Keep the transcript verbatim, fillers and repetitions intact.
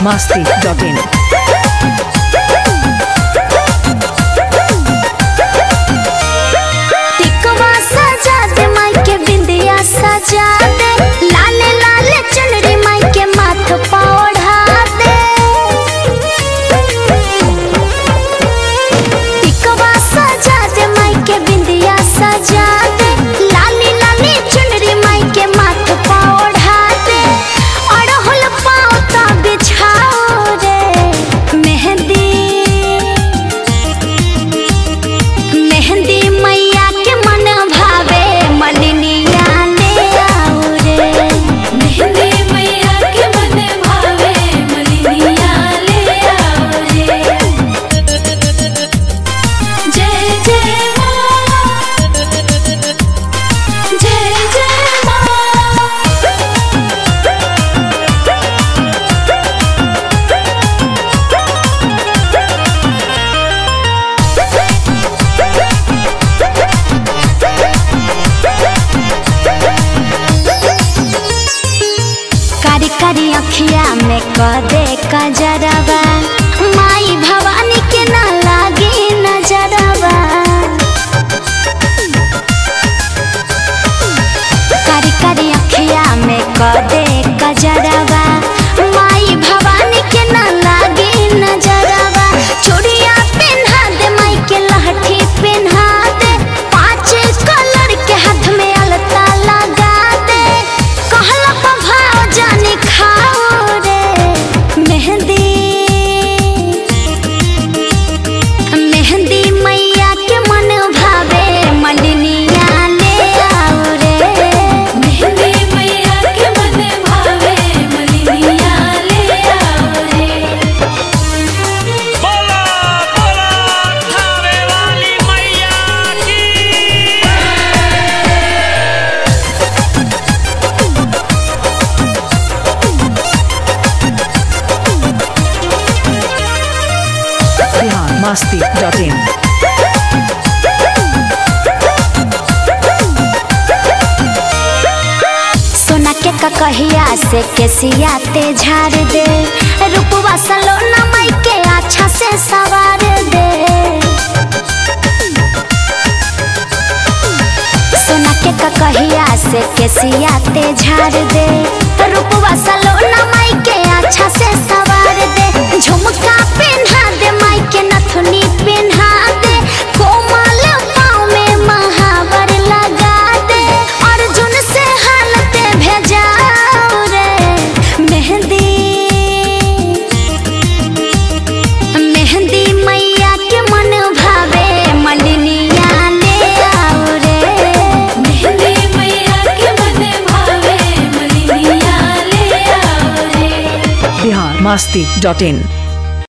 masti dot in. टिकवा सजा दे माई के बिंदिया सजा दे, लाले लाले चुनरी माई के माथ पा ओढ़ा दे। टिकवा सजा दे माई के बिंदिया सजा दे, लाली लाली चुनरी माई के माथ पा ओढ़ा दे। अड़हुल पाँव ता बिछाओ रे मेहंदी, मेहंदी मैया के मन भावे मलिनिया ले आओ रे। मेहंदी मैया के मन भावे मलिनिया ले आओ रे। जय जय माँ, जय जय माँ। कारी कारी अखिया में कदे कजरवा, माई भवानी के ना लागे नजरवा। कारी कारी अखिया में कदे कजरवा, माई भवानी के ना लागे नजरवा। चूड़िया पहना दे माई के लहठी पहना दे, पांच कलर के हाथ में अलता लगा दे। कहला भाव जाने खाओ रे मेहंदी, मेहंदी मैया के मन भावे मलिनिया ले आओ रे। मेहंदी मैया के मन भावे मलिनिया ले आओ रे। बोला बोला थावे वाली मैया की। Bihar masti dot in. सोना के ककहिया से केसिया ते झाड़ दे, रूपवा सलोना माई के अच्छा से सवार दे। सोना के ककहिया से केसिया ते झाड़ दे, रूपवा सलोना माई के अच्छा से सवार दे। झुमका पहना दे माई के नथुनी पहना दे, कोमल पाँव में महावर लगा दे। अर्जुन से हालते भेजाओ रे मेहंदी, मेहंदी मैया के मन भावे मलिनिया ले आओ रे। मेहंदी मैया के मन भावे मलिनिया ले आओ रे। Bihar masti dot in.